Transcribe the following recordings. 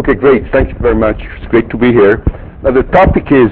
Okay, great. Thank you very much. It's great to be here. Now, the topic is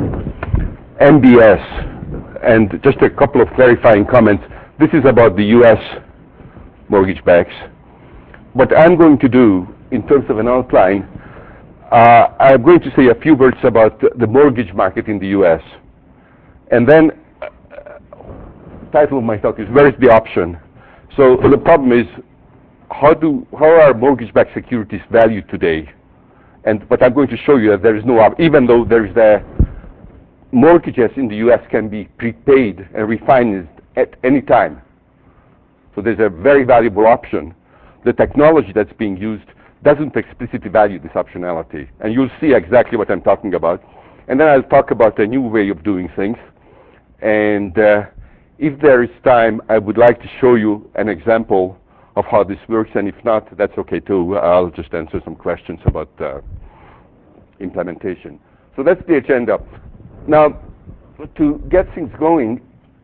MBS, and just a couple of clarifying comments. This is about the U.S. mortgage backs. What I'm going to do, in terms of an outline, I'm going to say a few words about the mortgage market in the U.S. And then, title of my talk is, where is the option? So the problem is, how are mortgage-backed securities valued today? And what I'm going to show you is there is no, even though there is the mortgages in the U.S. can be prepaid and refinanced at any time. So there's a very valuable option. The technology that's being used doesn't explicitly value this optionality. And you'll see exactly what I'm talking about. And then I'll talk about a new way of doing things. And if there is time, I would like to show you an example of how this works, and if not, that's okay too. I'll just answer some questions about implementation. So that's the agenda. Now, to get things going,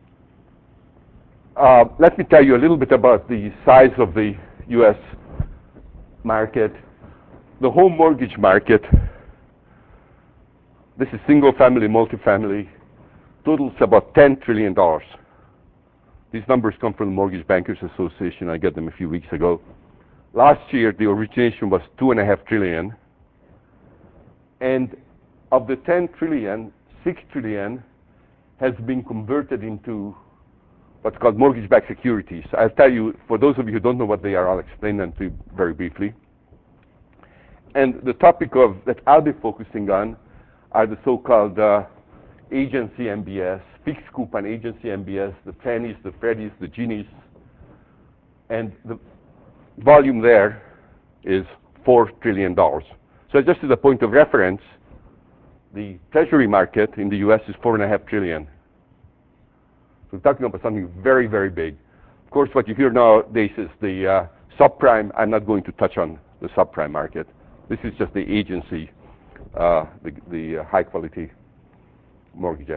let me tell you a little bit about the size of the U.S. market. The home mortgage market, this is single-family, multifamily, totals about $10 trillion. These numbers come from the Mortgage Bankers Association. I got them a few weeks ago. Last year, the origination was $2.5 trillion. And of the 10 trillion, 6 trillion has been converted into what's called mortgage-backed securities. I'll tell you, for those of you who don't know what they are, I'll explain them to you very briefly. And the topic that I'll be focusing on are the so-called agency MBS, fixed coupon agency MBS, the Fannies, the Freddies, the Ginnies, and the volume there is $4 trillion. So just as a point of reference, the Treasury market in the U.S. is $4.5 trillion. So we're talking about something very, very big. Of course, what you hear nowadays is the subprime. I'm not going to touch on the subprime market. This is just the agency, the high-quality mortgages.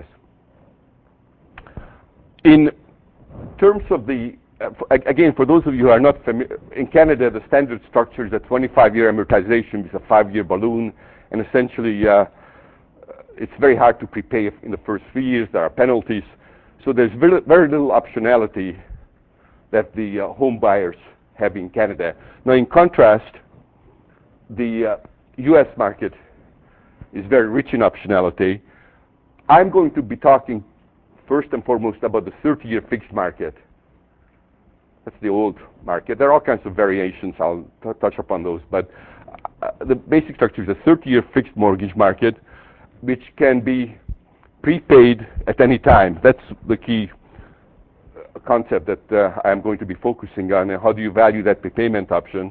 In terms of the, again, for those of you who are not familiar, in Canada, the standard structure is a 25-year amortization with a 5-year balloon, and essentially, it's very hard to prepay in the first 3 years. There are penalties. So there's very, very little optionality that the home buyers have in Canada. Now, in contrast, the U.S. market is very rich in optionality. I'm going to be talking first and foremost about the 30-year fixed market. That's the old market. There are all kinds of variations. I'll touch upon those. But the basic structure is a 30-year fixed mortgage market, which can be prepaid at any time. That's the key concept that I'm going to be focusing on. And how do you value that prepayment option?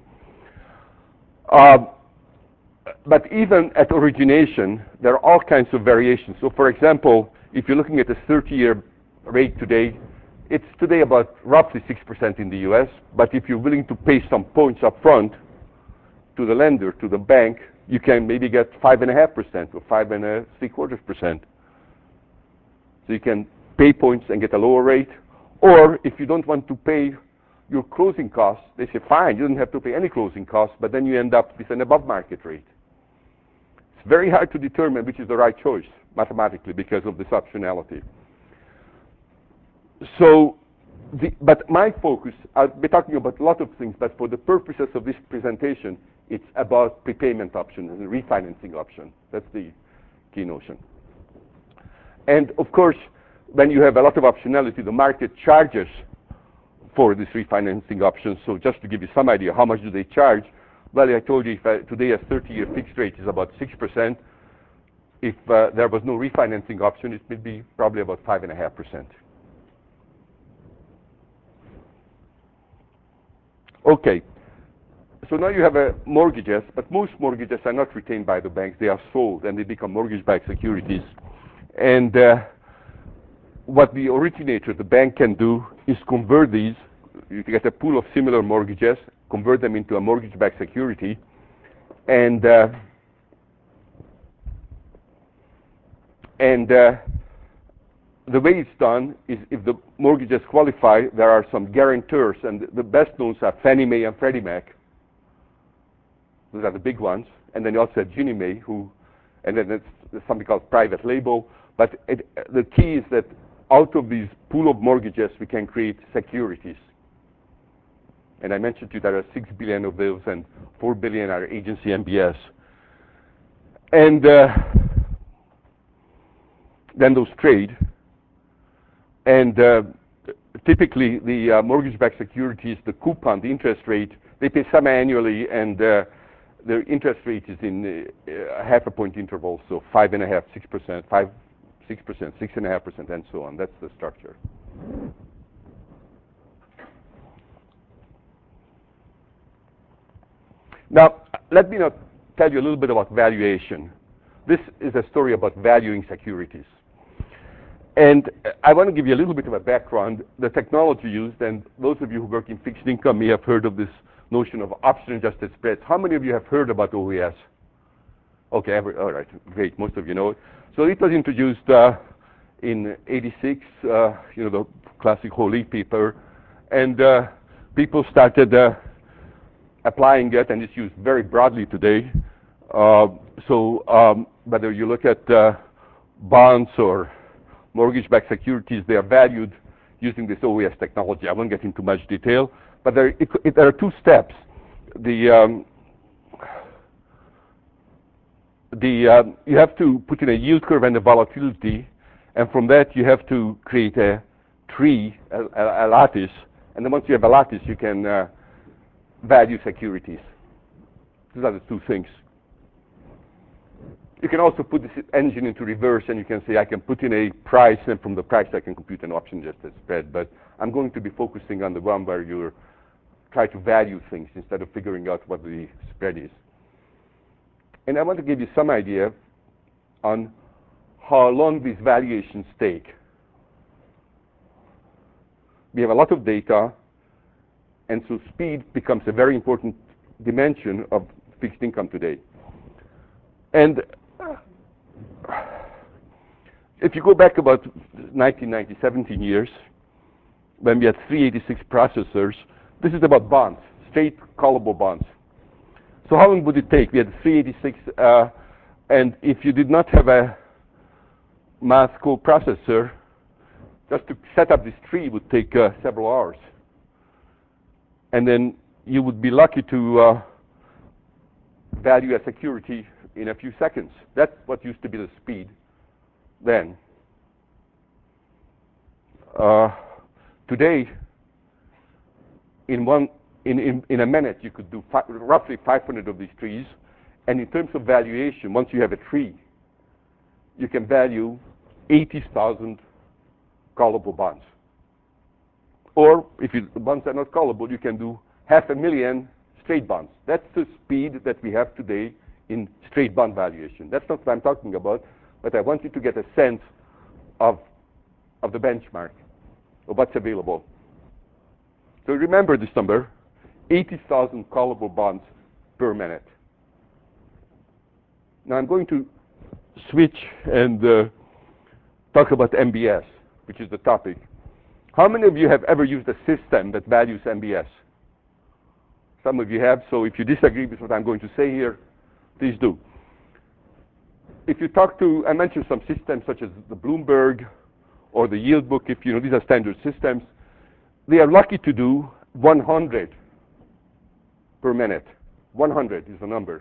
But even at origination, there are all kinds of variations. So, for example, if you're looking at the 30-year rate today, it's today about roughly 6% in the U.S. But if you're willing to pay some points up front to the lender, to the bank, you can maybe get 5.5% or 5.75%. So you can pay points and get a lower rate. Or if you don't want to pay your closing costs, they say, fine, you don't have to pay any closing costs, but then you end up with an above-market rate. It's very hard to determine which is the right choice mathematically because of this optionality. So, but my focus, I'll be talking about a lot of things, but for the purposes of this presentation, it's about prepayment option and refinancing option. That's the key notion. And of course, when you have a lot of optionality, the market charges for this refinancing option. So just to give you some idea, how much do they charge? Well, I told you today a 30-year fixed rate is about 6%. If there was no refinancing option, it would be probably about 5.5%. Okay, so now you have mortgages, but most mortgages are not retained by the banks. They are sold, and they become mortgage-backed securities. And what the originator, the bank, can do is convert these. You get a pool of similar mortgages, convert them into a mortgage-backed security, and the way it's done is if the mortgages qualify, there are some guarantors, and the best known are Fannie Mae and Freddie Mac. Those are the big ones. And then you also have Ginnie Mae, and then there's something called private label. But the key is that out of these pool of mortgages, we can create securities. And I mentioned to you there are 6 billion of those, and 4 billion are agency MBS. And then those trade. And typically, the mortgage-backed securities, the coupon, the interest rate, they pay semi-annually, and their interest rate is in a half a point interval, so 5.5%, 6%, 5%, 6%, 6.5%, and so on. That's the structure. Now, let me now tell you a little bit about valuation. This is a story about valuing securities. And I want to give you a little bit of a background. The technology used, and those of you who work in fixed income may have heard of this notion of option-adjusted spreads. How many of you have heard about OAS? Okay, all right, great. Most of you know it. So it was introduced in '86, the classic Holy paper, and people started applying it, and it's used very broadly today. So whether you look at bonds or mortgage-backed securities, they are valued using this OAS technology. I won't get into much detail, but there are two steps. You have to put in a yield curve and a volatility, and from that you have to create a tree, a lattice, and then once you have a lattice, you can value securities. These are the two things. You can also put this engine into reverse, and you can say, I can put in a price, and from the price I can compute an option-adjusted spread. But I'm going to be focusing on the one where you try to value things instead of figuring out what the spread is. And I want to give you some idea on how long these valuations take. We have a lot of data, and so speed becomes a very important dimension of fixed income today. And if you go back about 1990, 17 years, when we had 386 processors, this is about bonds, straight callable bonds. So how long would it take? We had 386, and if you did not have a math coprocessor, just to set up this tree would take several hours. And then you would be lucky to value a security in a few seconds. That's what used to be the speed then. Today, in a minute, you could do roughly 500 of these trees. And in terms of valuation, once you have a tree, you can value 80,000 callable bonds. Or if the bonds are not callable, you can do 500,000 straight bonds. That's the speed that we have today in straight bond valuation. That's not what I'm talking about, but I want you to get a sense of the benchmark, of what's available. So remember this number, 80,000 callable bonds per minute. Now I'm going to switch and talk about MBS, which is the topic. How many of you have ever used a system that values MBS? Some of you have, so if you disagree with what I'm going to say here, please do. If you talk to, I mentioned some systems such as the Bloomberg or the Yield Book, if you know, these are standard systems. They are lucky to do 100 per minute. 100 is the number.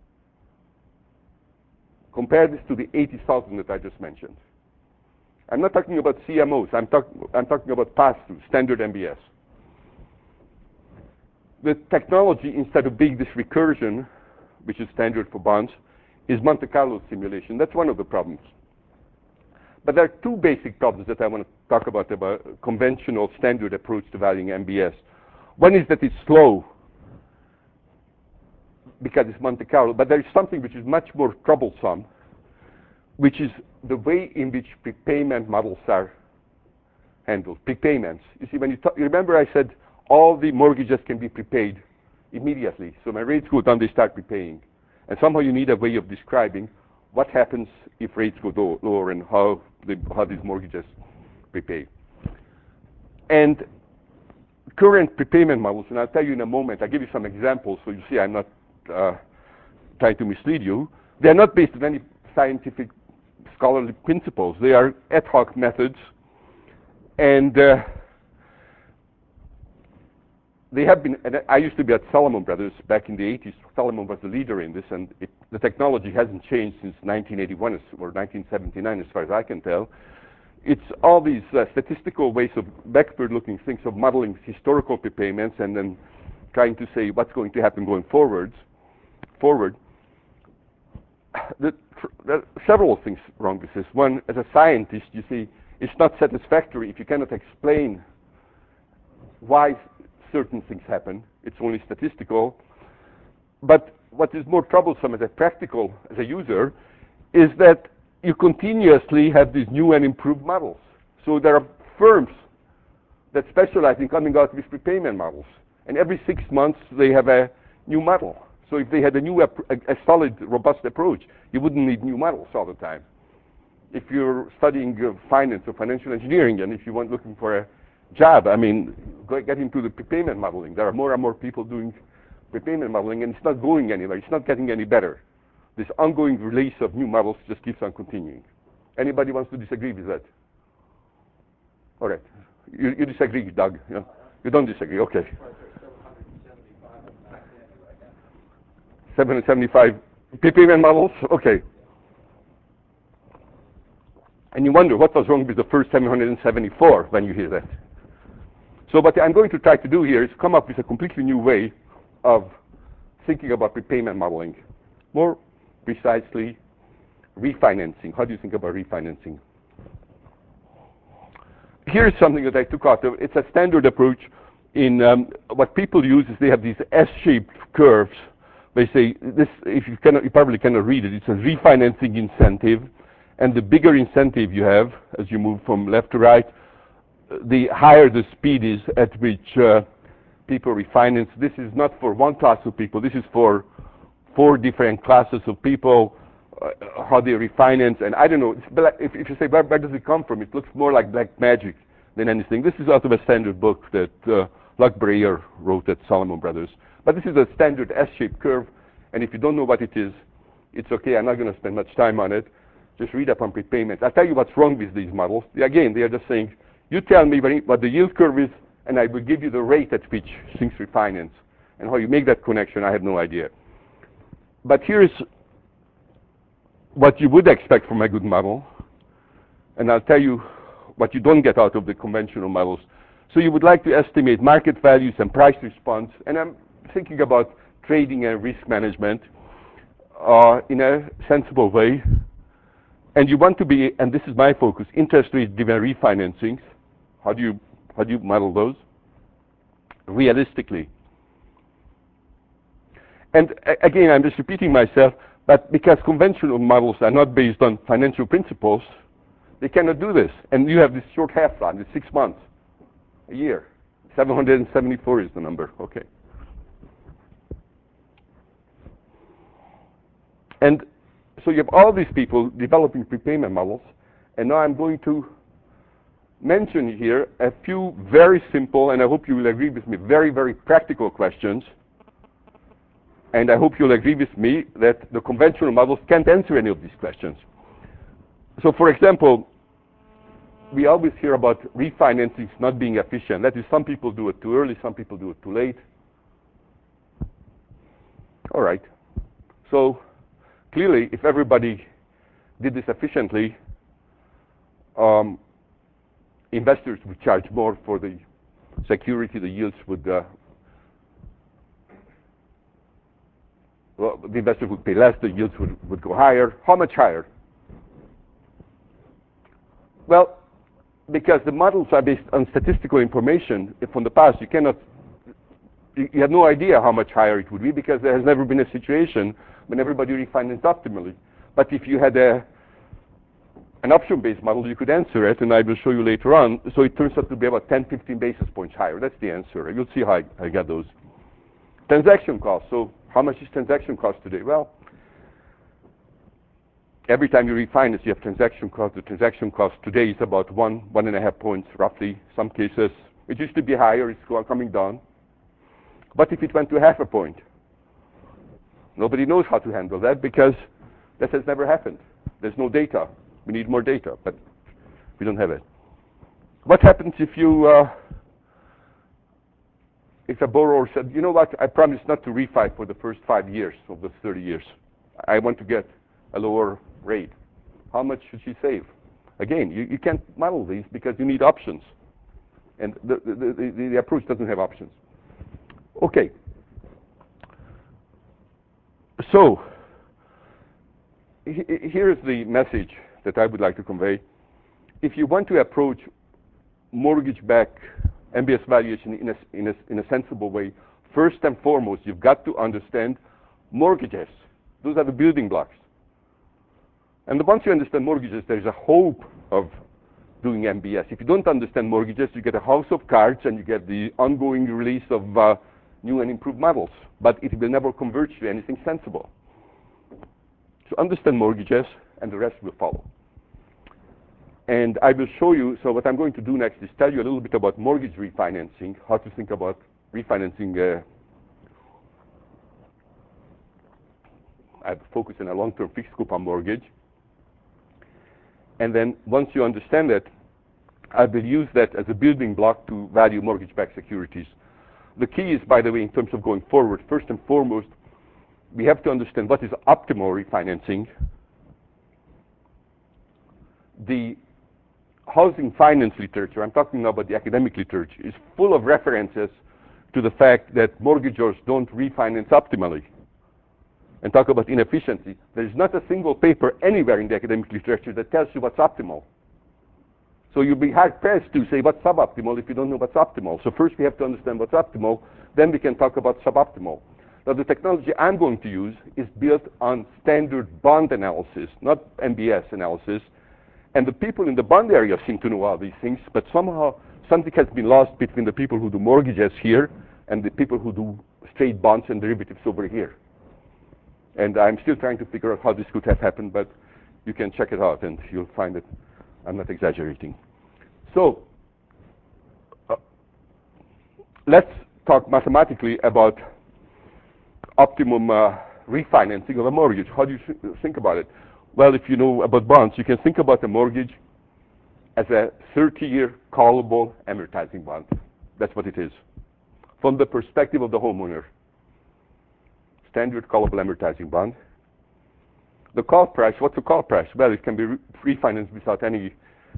Compare this to the 80,000 that I just mentioned. I'm not talking about CMOs. I'm talking about pass-through, standard MBS. The technology, instead of being this recursion, which is standard for bonds, is Monte Carlo simulation. That's one of the problems. But there are two basic problems that I want to talk about conventional standard approach to valuing MBS. One is that it's slow because it's Monte Carlo, but there is something which is much more troublesome, which is the way in which prepayment models are handled. Prepayments. You see, when you remember I said all the mortgages can be prepaid immediately. So when rates go down, they start prepaying. And somehow you need a way of describing what happens if rates go lower and how these mortgages prepay. And current prepayment models, and I'll tell you in a moment, I'll give you some examples so you see I'm not trying to mislead you. They're not based on any scientific scholarly principles. They are ad hoc methods, and they have been, and I used to be at Salomon Brothers back in the 80s. Salomon was the leader in this, and the technology hasn't changed since 1981 or 1979 as far as I can tell. It's all these statistical ways of backward-looking things of modeling historical prepayments and then trying to say what's going to happen going forward. There are several things wrong with this. One, as a scientist, you see, it's not satisfactory if you cannot explain why certain things happen. It's only statistical. But what is more troublesome as a user, is that you continuously have these new and improved models. So there are firms that specialize in coming out with prepayment models. And every 6 months, they have a new model. So if they had a solid, robust approach, you wouldn't need new models all the time. If you're studying finance or financial engineering, and if you want looking for a job, I mean, get into the prepayment modeling. There are more and more people doing prepayment modeling, and it's not going anywhere. It's not getting any better. This ongoing release of new models just keeps on continuing. Anybody wants to disagree with that? All right. You disagree, Doug? Yeah? You don't disagree, okay. 775 prepayment models? Okay. And you wonder what was wrong with the first 774 when you hear that. So what I'm going to try to do here is come up with a completely new way of thinking about prepayment modeling. More precisely, refinancing. How do you think about refinancing? Here's something that I took out of. It's a standard approach in what people use is they have these S-shaped curves. They say this, you probably cannot read it. It's a refinancing incentive. And the bigger incentive you have as you move from left to right, the higher the speed is at which people refinance. This is not for one class of people. This is for 4 different classes of people, how they refinance. And I don't know, if you say, where does it come from? It looks more like black magic than anything. This is out of a standard book that Luck Breyer wrote at Salomon Brothers. But this is a standard S-shaped curve. And if you don't know what it is, it's okay. I'm not going to spend much time on it. Just read up on prepayments. I'll tell you what's wrong with these models. Again, they are just saying, you tell me what the yield curve is, and I will give you the rate at which things refinance. And how you make that connection, I have no idea. But here's what you would expect from a good model. And I'll tell you what you don't get out of the conventional models. So you would like to estimate market values and price response. And I'm thinking about trading and risk management in a sensible way. And you want to be, and this is my focus, interest rate-driven refinancings. How do you model those? Realistically. And again, I'm just repeating myself, but because conventional models are not based on financial principles, they cannot do this. And you have this short half-life, it's 6 months, a year. 774 is the number, okay. And so you have all these people developing prepayment models, and now I'm going to mention here a few very simple, and I hope you will agree with me, very, very practical questions. And I hope you'll agree with me that the conventional models can't answer any of these questions. So for example, we always hear about refinancings not being efficient. That is, some people do it too early, some people do it too late. All right. So clearly, if everybody did this efficiently, investors would charge more for the security, the yields would, well, the investors would pay less, the yields would go higher. How much higher? Well, because the models are based on statistical information from the past, you have no idea how much higher it would be because there has never been a situation when everybody refinanced optimally. But if you had an option-based model, you could answer it, and I will show you later on. So it turns out to be about 10, 15 basis points higher. That's the answer. You'll see how I got those. Transaction costs. So how much is transaction cost today? Well, every time you refinance, you have transaction cost. The transaction cost today is about 1.5 points, roughly. Some cases, it used to be higher. It's coming down. But if it went to 0.5 point, Nobody knows how to handle that because that has never happened. There's no data. We need more data, but we don't have it. What happens if a borrower said, you know what, I promise not to refi for the first 5 years of the 30 years. I want to get a lower rate. How much should she save? Again, you can't model these because you need options. And the approach doesn't have options. Okay. So, here's the message that I would like to convey. If you want to approach mortgage-backed MBS valuation in a sensible way, first and foremost, you've got to understand mortgages. Those are the building blocks. And once you understand mortgages, there's a hope of doing MBS. If you don't understand mortgages, you get a house of cards and you get the ongoing release of new and improved models. But it will never convert you to anything sensible. So understand mortgages, and the rest will follow. And I will show you, so what I'm going to do next is tell you a little bit about mortgage refinancing, how to think about refinancing. I focus on a long-term fixed coupon mortgage. And then once you understand it, I will use that as a building block to value mortgage-backed securities. The key is, by the way, in terms of going forward, first and foremost, we have to understand what is optimal refinancing. The housing finance literature, I'm talking now about the academic literature, is full of references to the fact that mortgagors don't refinance optimally and talk about inefficiency. There's not a single paper anywhere in the academic literature that tells you what's optimal. So you'll be hard-pressed to say what's suboptimal if you don't know what's optimal. So first we have to understand what's optimal, then we can talk about suboptimal. Now the technology I'm going to use is built on standard bond analysis, not MBS analysis. And the people in the bond area seem to know all these things, but somehow something has been lost between the people who do mortgages here and the people who do straight bonds and derivatives over here. And I'm still trying to figure out how this could have happened, but you can check it out and you'll find that I'm not exaggerating. So let's talk mathematically about optimum refinancing of a mortgage. How do you think about it? Well, if you know about bonds, you can think about a mortgage as a 30-year callable amortizing bond. That's what it is. From the perspective of the homeowner. Standard callable amortizing bond. The call price, what's the call price? Well, it can be refinanced without any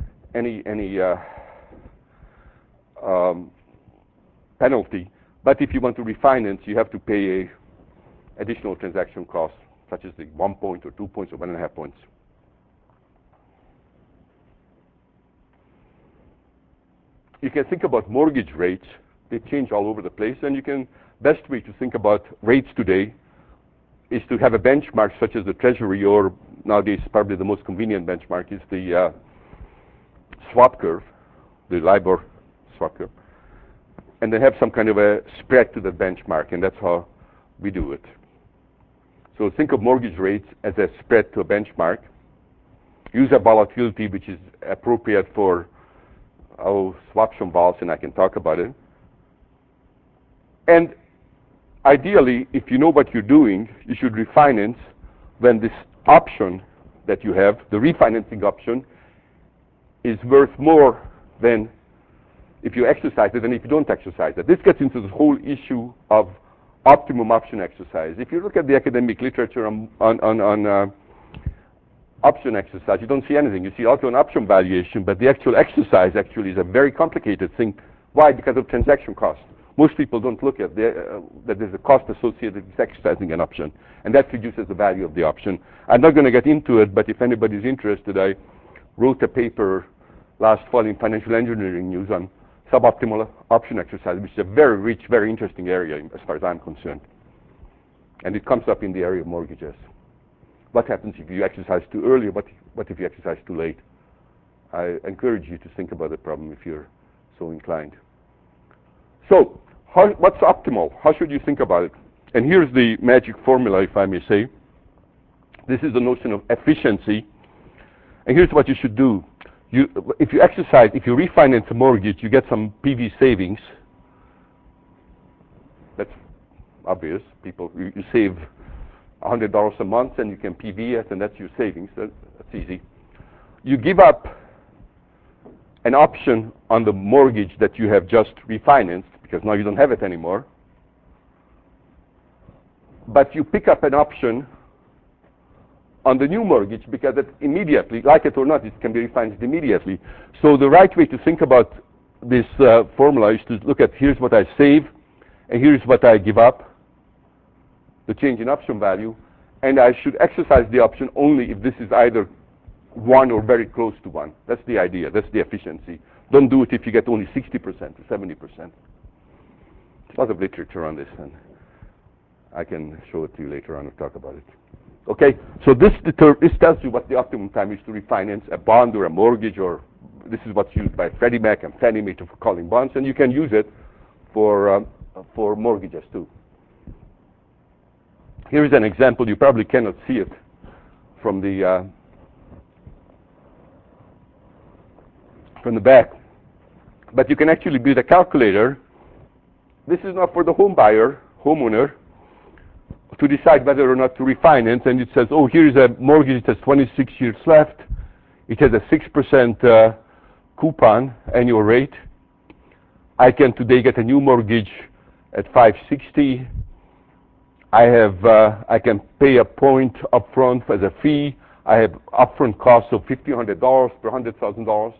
penalty. But if you want to refinance, you have to pay a additional transaction cost, such as the 1 point or 2 points or 1.5 points. You can think about mortgage rates. They change all over the place, and you can, best way to think about rates today is to have a benchmark such as the Treasury, or nowadays probably the most convenient benchmark is the swap curve, the LIBOR swap curve. And then have some kind of a spread to the benchmark, and that's how we do it. So think of mortgage rates as a spread to a benchmark. Use a volatility which is appropriate for swaption vols, and I can talk about it. And ideally, if you know what you're doing, you should refinance when this option that you have, the refinancing option, is worth more than if you exercise it than if you don't exercise it. This gets into the whole issue of optimum option exercise. If you look at the academic literature on option exercise, you don't see anything. You see auto and option valuation, but the actual exercise actually is a very complicated thing. Why? Because of transaction cost. Most people don't look at that there's a cost associated with exercising an option, and that reduces the value of the option. I'm not going to get into it, but if anybody's interested, I wrote a paper last fall in Financial Engineering News on suboptimal option exercise, which is a very rich, very interesting area as far as I'm concerned. And it comes up in the area of mortgages. What happens if you exercise too early? What if you exercise too late? I encourage you to think about the problem if you're so inclined. So, what's optimal? How should you think about it? And here's the magic formula, if I may say. This is the notion of efficiency. And here's what you should do. If you refinance a mortgage, you get some PV savings. That's obvious. You save $100 a month, and you can PV it, and that's your savings. That's easy. You give up an option on the mortgage that you have just refinanced, because now you don't have it anymore. But you pick up an option on the new mortgage because it immediately, like it or not, it can be refinanced immediately. So the right way to think about this formula is to look at here's what I save, and here's what I give up, the change in option value, and I should exercise the option only if this is either 1 or very close to 1. That's the idea. That's the efficiency. Don't do it if you get only 60% or 70%. There's a lot of literature on this, and I can show it to you later on and talk about it. Okay, so this tells you what the optimum time is to refinance a bond or a mortgage, or this is what's used by Freddie Mac and Fannie Mae for calling bonds, and you can use it for mortgages too. Here is an example. You probably cannot see it from the back, but you can actually build a calculator. This is not for the homeowner, to decide whether or not to refinance, and it says, oh, here's a mortgage that has 26 years left. It has a 6% coupon annual rate. I can today get a new mortgage at $560. I can pay a point upfront as a fee. I have upfront costs of $1,500 per $100,000.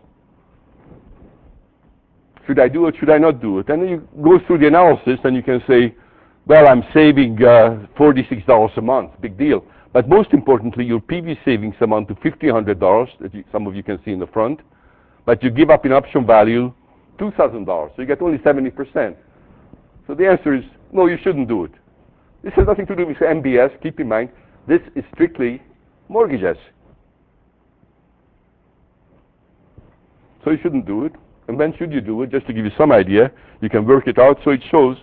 Should I do it? Should I not do it? And then you go through the analysis, and you can say, well, I'm saving $46 a month, big deal. But most importantly, your PV savings amount to $1,500, that some of you can see in the front, but you give up in option value $2,000, so you get only 70%. So the answer is, no, you shouldn't do it. This has nothing to do with MBS. Keep in mind, this is strictly mortgages. So you shouldn't do it. And when should you do it? Just to give you some idea, you can work it out. So it shows,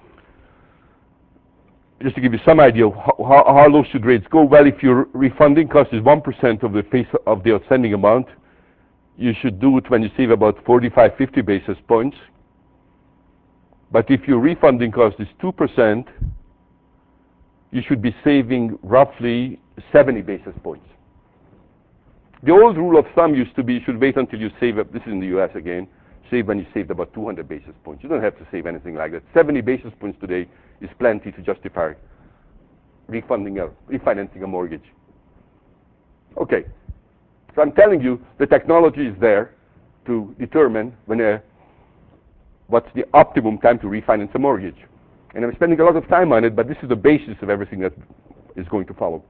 just to give you some idea of how low should rates go. Well, if your refunding cost is 1% of the face of the outstanding amount, you should do it when you save about 45, 50 basis points. But if your refunding cost is 2%, you should be saving roughly 70 basis points. The old rule of thumb used to be you should wait until you save, this is in the US again, save when you saved about 200 basis points. You don't have to save anything like that. 70 basis points today is plenty to justify refinancing a mortgage. Okay, so I'm telling you the technology is there to determine what's the optimum time to refinance a mortgage. And I'm spending a lot of time on it, but this is the basis of everything that is going to follow.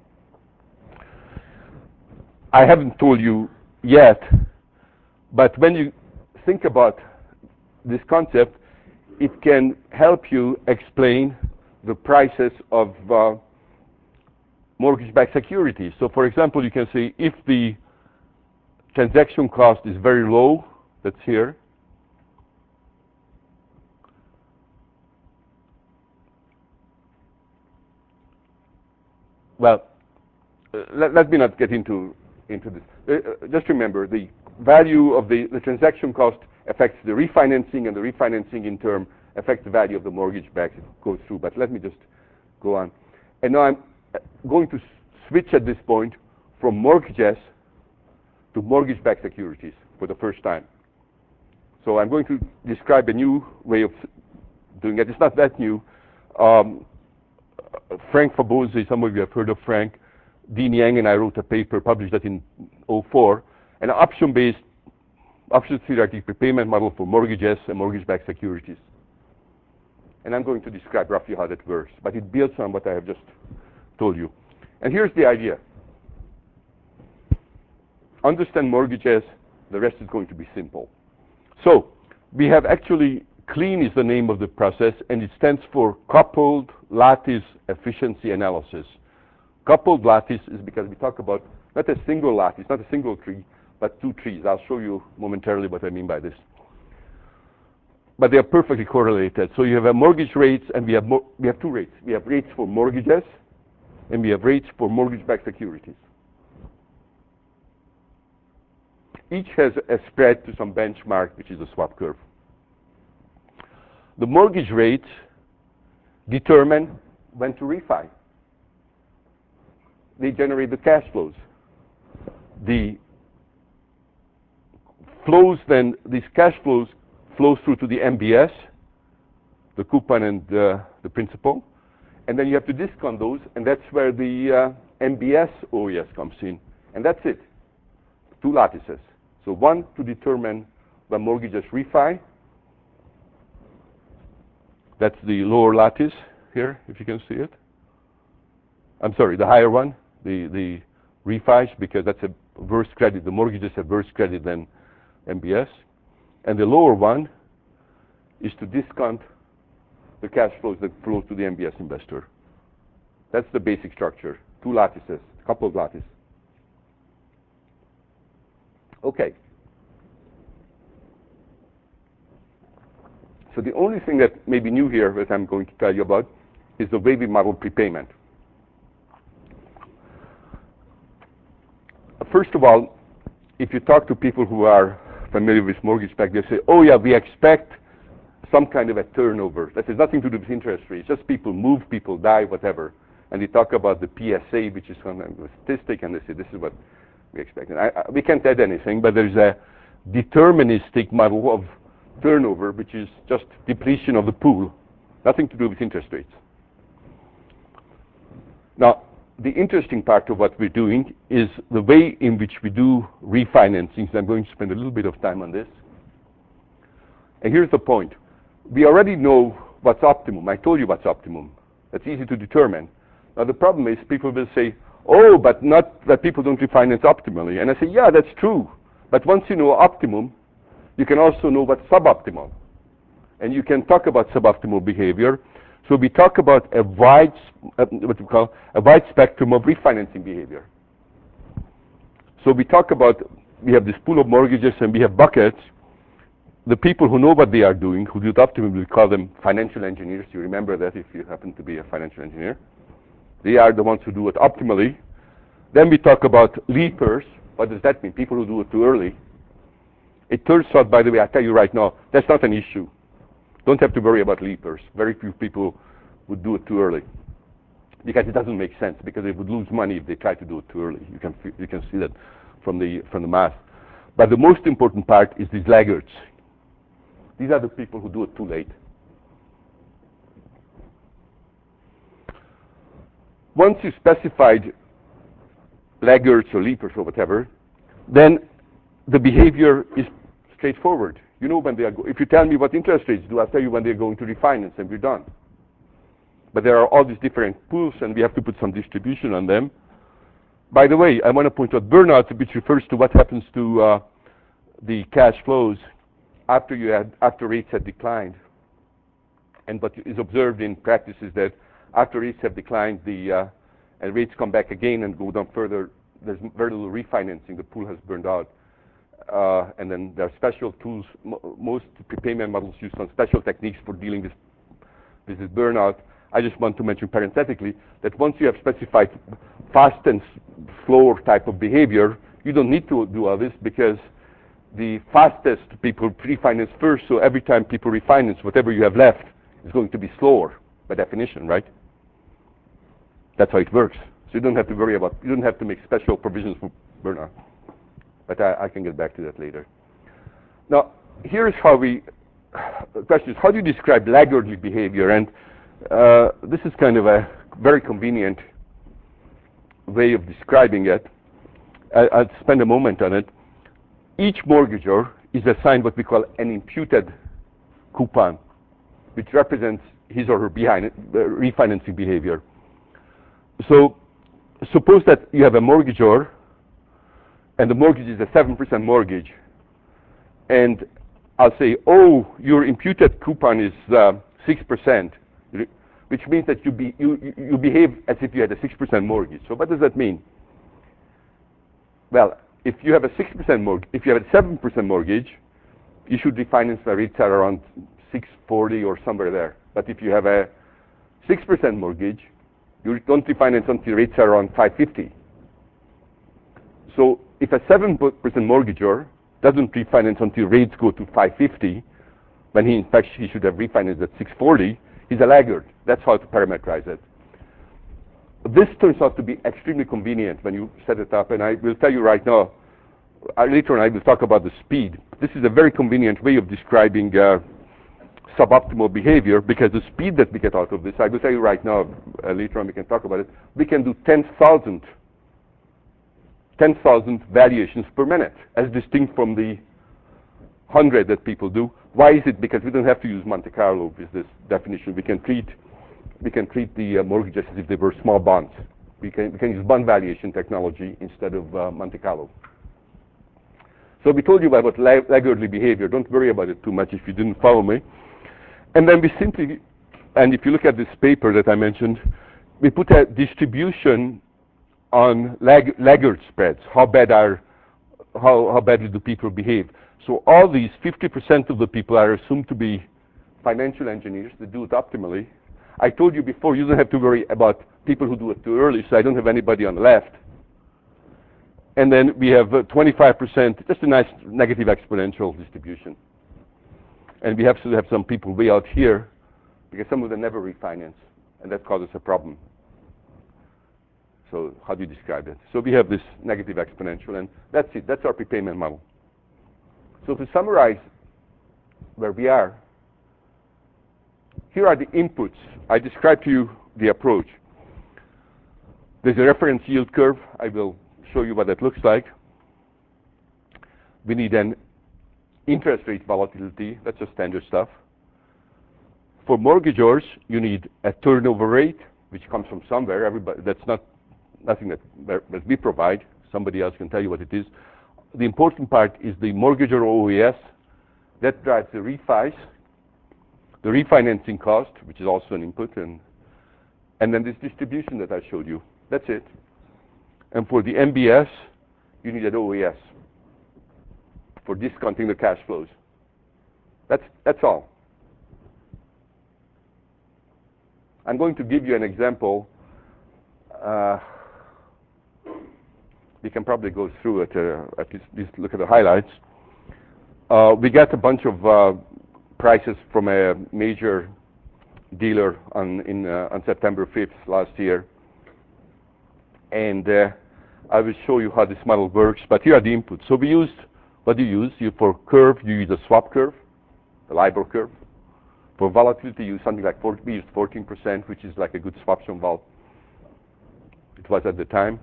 I haven't told you yet, but when you think about this concept, it can help you explain the prices of mortgage-backed securities. So for example, you can say if the transaction cost is very low, that's here, well, let me not get into this. Just remember, the value of the transaction cost affects the refinancing, and the refinancing in turn affects the value of the mortgage back. It goes through, but let me just go on. And now I'm going to switch at this point from mortgages to mortgage-backed securities for the first time. So I'm going to describe a new way of doing it. It's not that new. Frank Fabozzi, some of you have heard of Frank. Dean Yang and I wrote a paper, published that in 2004, an option-based, option theoretic prepayment model for mortgages and mortgage-backed securities. And I'm going to describe roughly how that works, but it builds on what I have just told you. And here's the idea. Understand mortgages, the rest is going to be simple. So we have actually, CLEAN is the name of the process, and it stands for Coupled Lattice Efficiency Analysis. Coupled lattice is because we talk about not a single lattice, not a single tree, but two trees. I'll show you momentarily what I mean by this. But they are perfectly correlated. So you have a mortgage rates, and we have two rates. We have rates for mortgages, and we have rates for mortgage-backed securities. Each has a spread to some benchmark, which is a swap curve. The mortgage rates determine when to refi. they generate the cash flows. The flows then, these cash flows flows through to the MBS, the coupon and the principal, and then you have to discount those, and that's where the MBS OAS comes in, and that's it. 2 lattices. So one to determine the mortgages refi. That's the lower lattice here, if you can see it. I'm sorry, the higher one, the refis, because that's a worse credit. The mortgages have worse credit than MBS. And the lower one is to discount the cash flows that flow to the MBS investor. That's the basic structure. 2 lattices, a couple of lattices. Okay. So the only thing that may be new here that I'm going to tell you about is the way we model prepayment. First of all, if you talk to people who are familiar with mortgage-backed, they say, oh yeah, we expect some kind of a turnover. That has nothing to do with interest rates. Just people move, people die, whatever. And they talk about the PSA, which is some kind of statistic, and they say this is what we expect. And we can't add anything, but there's a deterministic model of turnover, which is just depletion of the pool. Nothing to do with interest rates. Now, the interesting part of what we're doing is the way in which we do refinancing. So I'm going to spend a little bit of time on this. And here's the point. We already know what's optimum. I told you what's optimum. That's easy to determine. Now, the problem is people will say, oh, but not that people don't refinance optimally. And I say, yeah, that's true. But once you know optimum, you can also know what's suboptimal. And you can talk about suboptimal behavior. So we talk about a wide, what we call a wide spectrum of refinancing behavior. So we talk about, we have this pool of mortgages and we have buckets. The people who know what they are doing, who do it optimally, we call them financial engineers. You remember that if you happen to be a financial engineer. They are the ones who do it optimally. Then we talk about leapers. What does that mean? People who do it too early. It turns out, by the way, I tell you right now, that's not an issue. Don't have to worry about leapers. Very few people would do it too early. Because it doesn't make sense, because they would lose money if they try to do it too early. You can see that from the math. But the most important part is these laggards. These are the people who do it too late. Once you specified laggards or leapers or whatever, then the behavior is straightforward. You know when they are if you tell me what interest rates do, I'll tell you when they're going to refinance and we're done. But there are all these different pools and we have to put some distribution on them. By the way, I want to point out burnout, which refers to what happens to the cash flows after rates have declined. And what is observed in practice is that after rates have declined, and rates come back again and go down further, there's very little refinancing. The pool has burned out. And then there are special tools. Most prepayment models use some special techniques for dealing with this burnout. I just want to mention parenthetically that once you have specified fast and slower type of behavior, you don't need to do all this because the fastest people refinance first, so every time people refinance, whatever you have left is going to be slower by definition, right? That's how it works. So you don't have to worry about, you don't have to make special provisions for burnout. But I can get back to that later. Now, here's how the question is, how do you describe laggardly behavior? And this is kind of a very convenient way of describing it. I'll spend a moment on it. Each mortgagor is assigned what we call an imputed coupon, which represents his or her refinancing behavior. So suppose that you have a mortgagor, and the mortgage is a 7% mortgage, and I'll say, oh, your imputed coupon is 6%, which means that you behave as if you had a 6% mortgage. So what does that mean? Well, if you have a 6% mortgage, if you have a 7% mortgage, you should refinance where rates are around 640 or somewhere there. But if you have a 6% mortgage, you don't refinance until rates are around 550. So if a 7% mortgagor doesn't refinance until rates go to 550, when in fact he should have refinanced at 640, he's a laggard. That's how to parameterize it. This turns out to be extremely convenient when you set it up, and I will tell you right now, later on I will talk about the speed. This is a very convenient way of describing suboptimal behavior, because the speed that we get out of this, I will tell you right now, later on we can talk about it, we can do 10,000 variations per minute, as distinct from the 100 that people do. Why is it? Because we don't have to use Monte Carlo with this definition. We can treat the mortgages as if they were small bonds. We can use bond valuation technology instead of Monte Carlo. So we told you about laggardly behavior. Don't worry about it too much if you didn't follow me. And then we simply, and if you look at this paper that I mentioned, we put a distribution on laggard spreads. How badly do people behave? So all these 50% of the people are assumed to be financial engineers that do it optimally. I told you before, you don't have to worry about people who do it too early, so I don't have anybody on the left. And then we have 25%, just a nice negative exponential distribution. And we have to have some people way out here, because some of them never refinance, and that causes a problem. So how do you describe it? So we have this negative exponential, and that's it. That's our prepayment model. So to summarize where we are, here are the inputs. I described to you the approach. There's a reference yield curve. I will show you what that looks like. We need an interest rate volatility. That's just standard stuff. For mortgagors, you need a turnover rate, which comes from somewhere. That's nothing that we provide. Somebody else can tell you what it is. The important part is the mortgagor OAS. That drives the refis, the refinancing cost, which is also an input, and then this distribution that I showed you. That's it. And for the MBS, you need an OAS for discounting the cash flows. That's all. I'm going to give you an example. We can probably go through it, at least look at the highlights. We got a bunch of prices from a major dealer on September 5th last year. And I will show you how this model works, but here are the inputs. So we used, what do you use? For curve, you use a swap curve, the LIBOR curve. For volatility, you use something like we used 14%, which is like a good swaption vol. It was at the time.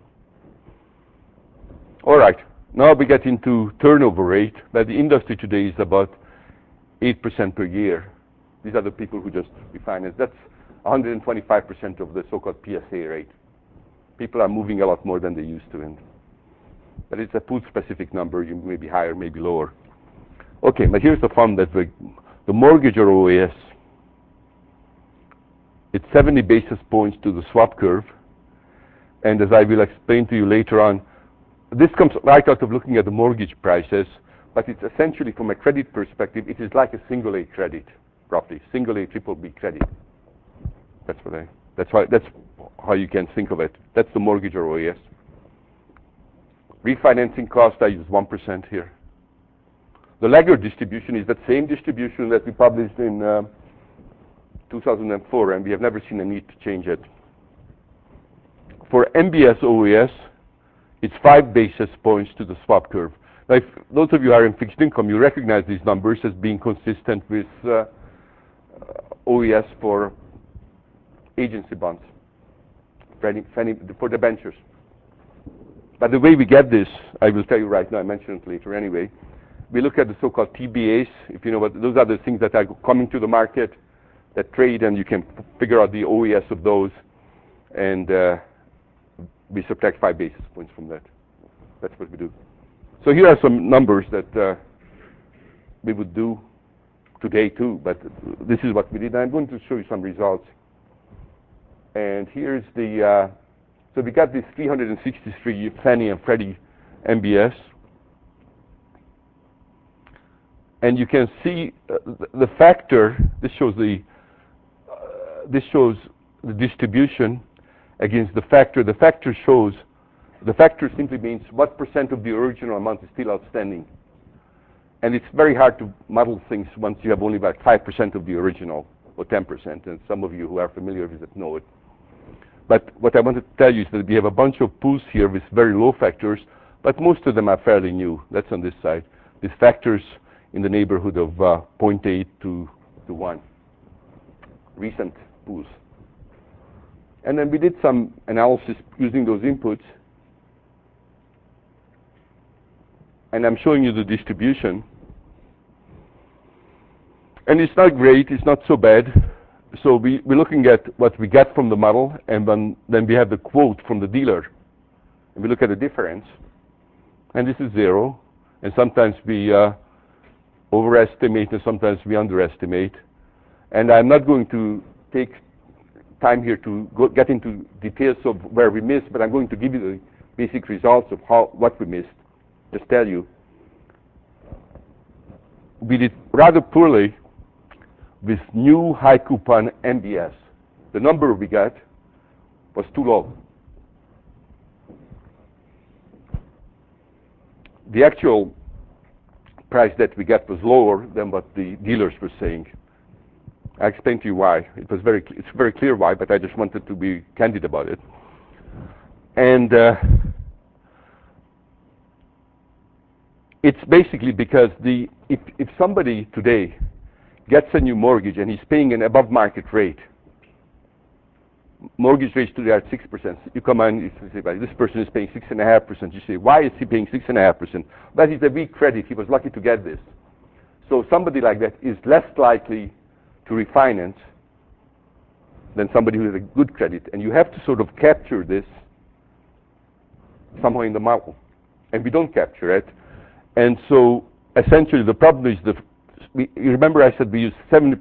All right, now we get into turnover rate, but the industry today is about 8% per year. These are the people who just refinance. That's 125% of the so-called PSA rate. People are moving a lot more than they used to, but it's a pool-specific number. You may be higher, maybe lower. Okay, but here's the fun that the mortgagor OAS, it's 70 basis points to the swap curve, and as I will explain to you later on, this comes right out of looking at the mortgage prices, but it's essentially, from a credit perspective, it is like a single A credit, roughly, single A, triple B credit. That's how you can think of it. That's the mortgagor OAS. Refinancing cost, I use 1% here. The laggard distribution is that same distribution that we published in 2004, and we have never seen a need to change it. For MBS OAS, it's 5 basis points to the swap curve. Now, if those of you who are in fixed income, you recognize these numbers as being consistent with OAS for agency bonds, for debentures. But the way we get this, I will tell you right now, I mentioned it later anyway. We look at the so-called TBAs. If you know what, those are the things that are coming to the market that trade, and you can figure out the OAS of those, and we subtract 5 basis points from that. That's what we do. So here are some numbers that we would do today too, but this is what we did. I'm going to show you some results. And here's the, so we got this 363 Fannie and Freddie MBS. And you can see the factor, this shows the distribution against the factor. The factor simply means what percent of the original amount is still outstanding. And it's very hard to model things once you have only about 5% of the original, or 10%, and some of you who are familiar with it know it. But what I wanted to tell you is that we have a bunch of pools here with very low factors, but most of them are fairly new. That's on this side. These factors in the neighborhood of 0.8 to 1. Recent pools. And then we did some analysis using those inputs. And I'm showing you the distribution. And it's not great, it's not so bad. So we're looking at what we get from the model, and then we have the quote from the dealer. And we look at the difference. And this is 0. And sometimes we overestimate and sometimes we underestimate. And I'm not going to take time here to get into details of where we missed, but I'm going to give you the basic results of what we missed. Just tell you. We did rather poorly with new high coupon MBS. The number we got was too low. The actual price that we got was lower than what the dealers were saying. I explained to you why. It's very clear why, but I just wanted to be candid about it. And it's basically because if somebody today gets a new mortgage and he's paying an above market rate, mortgage rates today are at 6%. You come on, you say, well, this person is paying 6.5%. You say, why is he paying 6.5%? That is a weak credit. He was lucky to get this. So somebody like that is less likely to refinance than somebody who has a good credit. And you have to sort of capture this somehow in the model. And we don't capture it. And so essentially the problem is you remember I said we use 70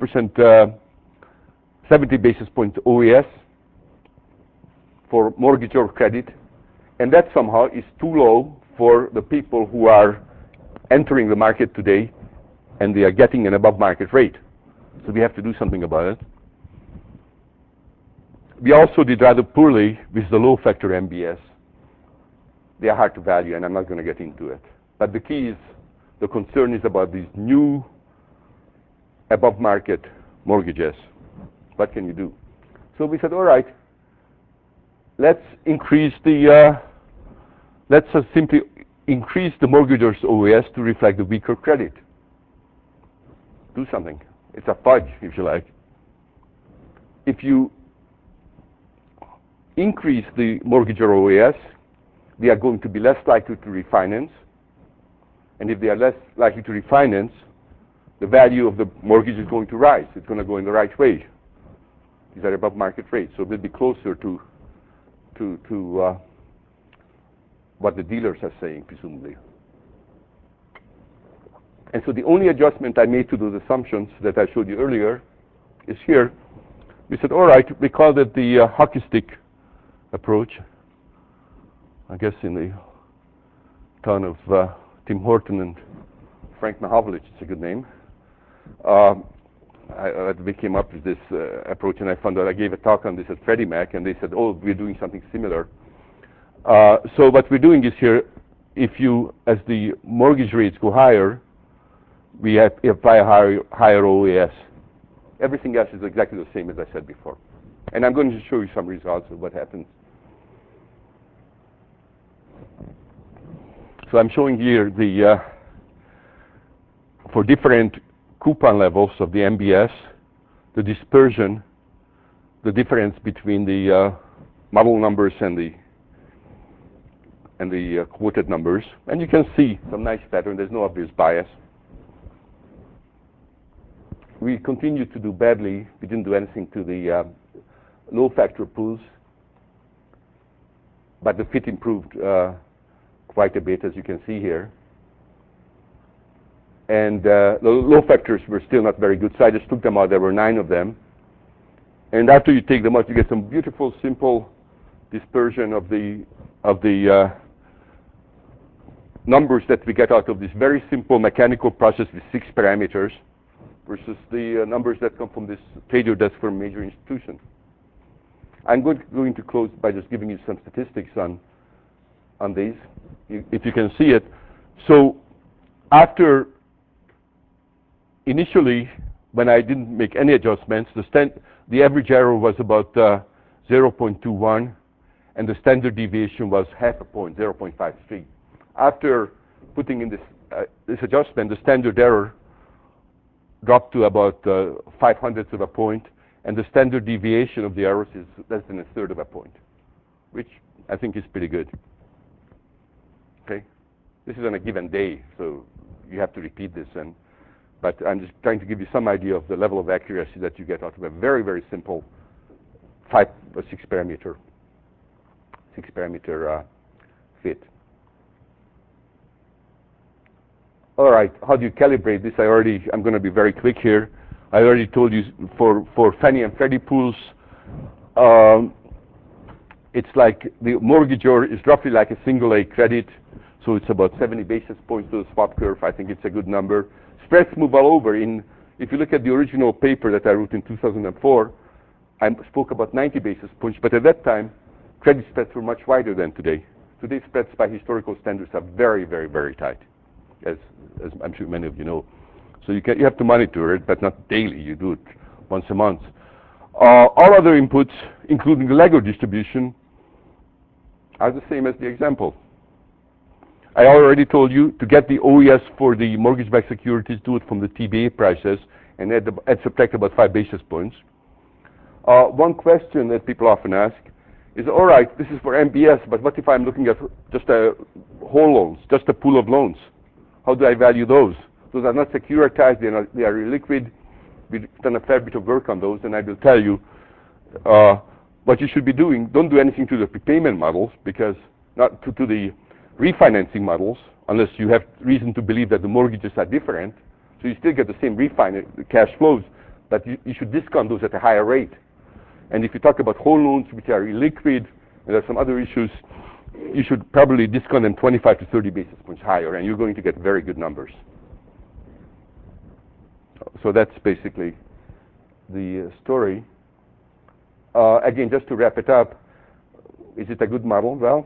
basis point OAS for mortgage or credit, and that somehow is too low for the people who are entering the market today and they are getting an above market rate. So we have to do something about it. We also did rather poorly with the low factor MBS. They are hard to value, and I'm not going to get into it. But the key is, the concern is about these new above market mortgages. What can you do? So we said, all right, let's simply increase the mortgagor's OAS to reflect the weaker credit. Do something. It's a fudge, if you like. If you increase the mortgagor OAS, they are going to be less likely to refinance. And if they are less likely to refinance, the value of the mortgage is going to rise. It's going to go in the right way. These are above market rates, so they'll be closer to what the dealers are saying, presumably. And so the only adjustment I made to those assumptions that I showed you earlier is here. We said, all right, we called it the hockey stick approach. I guess in the town of Tim Horton and Frank Mahovlich, it's a good name. We came up with this approach, and I found out I gave a talk on this at Freddie Mac, and they said, oh, we're doing something similar. So what we're doing is here, as the mortgage rates go higher, we apply a higher OAS. Everything else is exactly the same as I said before. And I'm going to show you some results of what happens. So I'm showing here for different coupon levels of the MBS, the dispersion, the difference between the model numbers and the quoted numbers. And you can see some nice pattern. There's no obvious bias. We continued to do badly. We didn't do anything to the low factor pools, but the fit improved quite a bit, as you can see here. And the low factors were still not very good, so I just took them out. There were 9 of them. And after you take them out, you get some beautiful, simple dispersion of the numbers that we get out of this very simple mechanical process with 6 parameters versus the numbers that come from this trader desk for a major institution. I'm going to close by just giving you some statistics on these, if you can see it. So after initially, when I didn't make any adjustments, the average error was about 0.21, and the standard deviation was half a point, 0.53. After putting in this adjustment, the standard error dropped to about 0.05 of a point, and the standard deviation of the errors is less than a third of a point, which I think is pretty good. Okay, this is on a given day, so you have to repeat this, but I'm just trying to give you some idea of the level of accuracy that you get out of a very, very simple 5 or 6 parameter fit. All right, how do you calibrate this? I'm going to be very quick here. I already told you for Fannie and Freddie pools, it's like the mortgagor is roughly like a single A credit, so it's about 70 basis points to the swap curve. I think it's a good number. Spreads move all over. If you look at the original paper that I wrote in 2004, I spoke about 90 basis points, but at that time, credit spreads were much wider than today. Today's spreads by historical standards are very, very, very tight, as I'm sure many of you know. So you have to monitor it, but not daily. You do it once a month. All other inputs, including the Lego distribution, are the same as the example. I already told you to get the OES for the mortgage-backed securities, do it from the TBA prices, and add subtract about 5 basis points. One question that people often ask is, all right, this is for MBS, but what if I'm looking at just whole loans, just a pool of loans? How do I value those? Those are not securitized, they are illiquid. We've done a fair bit of work on those, and I will tell you what you should be doing. Don't do anything to the prepayment models, because not to the refinancing models, unless you have reason to believe that the mortgages are different. So you still get the same cash flows, but you should discount those at a higher rate. And if you talk about whole loans, which are illiquid, and there are some other issues, you should probably discount them 25 to 30 basis points higher, and you're going to get very good numbers. So that's basically the story. Again, just to wrap it up, is it a good model? Well,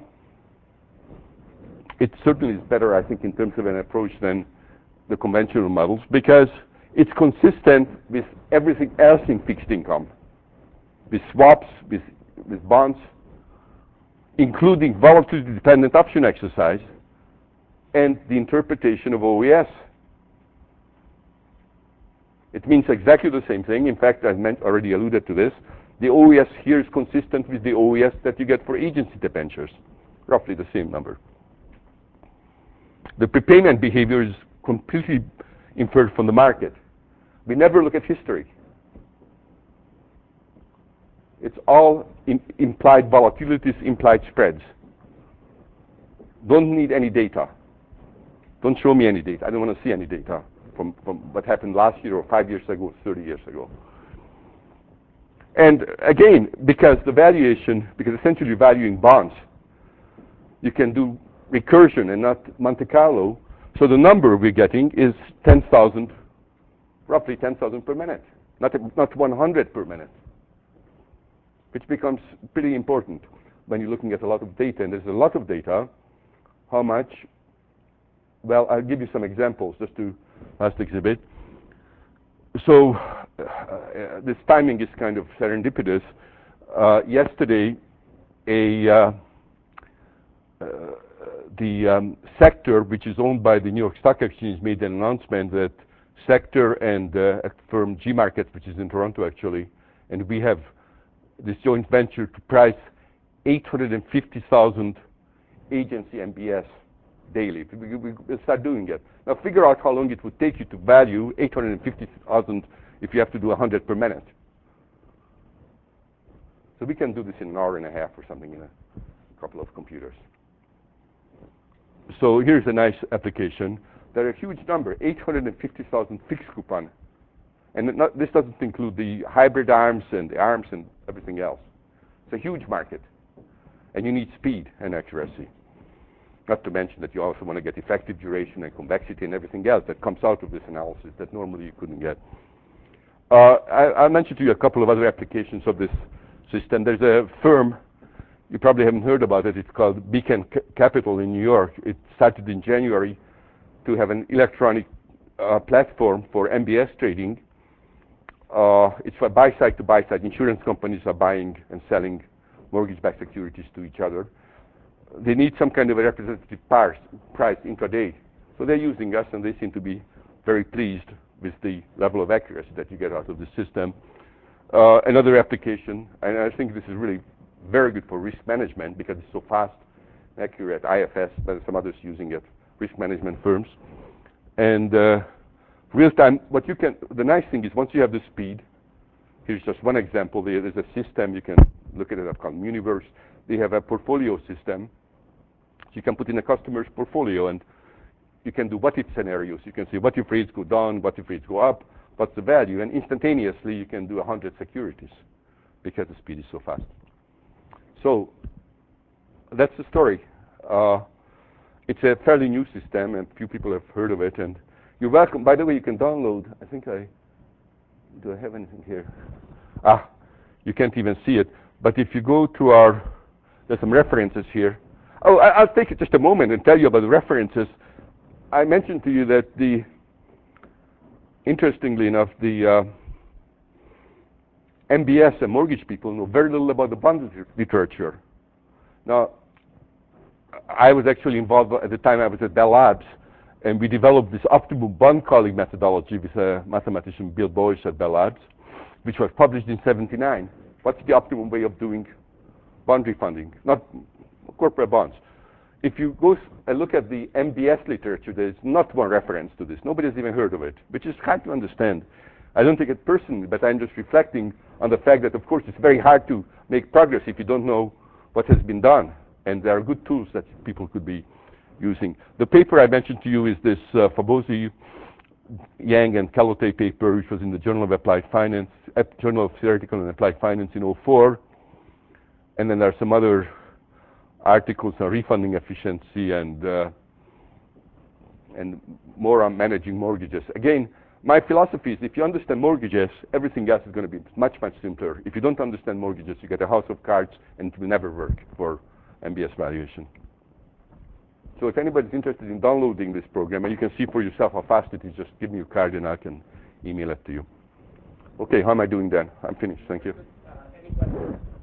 it certainly is better, I think, in terms of an approach than the conventional models, because it's consistent with everything else in fixed income, with swaps, with bonds, including volatility-dependent option exercise, and the interpretation of OES. It means exactly the same thing. In fact, I already alluded to this. The OES here is consistent with the OES that you get for agency debentures, roughly the same number. The prepayment behavior is completely inferred from the market. We never look at history. It's all implied volatilities, implied spreads. Don't need any data. Don't show me any data. I don't want to see any data from what happened last year or 5 years ago, 30 years ago. And again, because essentially you're valuing bonds, you can do recursion and not Monte Carlo. So the number we're getting is 10,000, roughly 10,000 per minute, not 100 per minute, which becomes pretty important when you're looking at a lot of data. And there's a lot of data. How much? Well, I'll give you some examples just to last exhibit. So this timing is kind of serendipitous. Yesterday, the Sector, which is owned by the New York Stock Exchange, made an announcement that Sector and a firm G-Market, which is in Toronto actually, and we have this joint venture to price 850,000 agency MBS daily. We'll start doing it. Now figure out how long it would take you to value 850,000 if you have to do 100 per minute. So we can do this in an hour and a half or something in a couple of computers. So here's a nice application. They're a huge number, 850,000 fixed coupon. And this doesn't include the hybrid ARMs and the ARMs and everything else. It's a huge market. And you need speed and accuracy. Not to mention that you also want to get effective duration and convexity and everything else that comes out of this analysis that normally you couldn't get. I'll mention to you a couple of other applications of this system. There's a firm, you probably haven't heard about it, it's called Beacon Capital in New York. It started in January to have an electronic platform for MBS trading. It's for buy side to buy side. Insurance companies are buying and selling mortgage-backed securities to each other. They need some kind of a representative price intraday. So they're using us, and they seem to be very pleased with the level of accuracy that you get out of the system. Another application, and I think this is really very good for risk management because it's so fast and accurate, IFS, but some others using it, risk management firms. And real time, the nice thing is once you have the speed, here's just one example. There's a system, you can look at it called Muniverse. They have a portfolio system. So you can put in a customer's portfolio and you can do what if scenarios. You can say, what if rates go down? What if rates go up? What's the value? And instantaneously, you can do 100 securities because the speed is so fast. So that's the story. It's a fairly new system, and few people have heard of it. And you're welcome. By the way, you can download. Do I have anything here? You can't even see it. But if you go to there's some references here. Oh, I'll take it just a moment and tell you about the references. I mentioned to you that interestingly enough, the MBS and mortgage people know very little about the bond literature. Now, I was actually involved at the time I was at Bell Labs, and we developed this optimum bond calling methodology with a mathematician, Bill Boyce at Bell Labs, which was published in '79. What's the optimum way of doing bond refunding? Not corporate bonds. If you go and look at the MBS literature, there's not one reference to this. Nobody's even heard of it, which is hard to understand. I don't take it personally, but I'm just reflecting on the fact that, of course, it's very hard to make progress if you don't know what has been done. And there are good tools that people could be using. The paper I mentioned to you is this Fabozzi, Yang, and Calote paper, which was in the Journal of Applied Finance, Journal of Theoretical and Applied Finance in '04. And then there are some other articles on refunding efficiency and more on managing mortgages. Again, my philosophy is if you understand mortgages, everything else is going to be much, much simpler. If you don't understand mortgages, you get a house of cards and it will never work for MBS valuation. So if anybody's interested in downloading this program, and you can see for yourself how fast it is, just give me your card and I can email it to you. Okay, how am I doing then? I'm finished. Thank you. Any questions?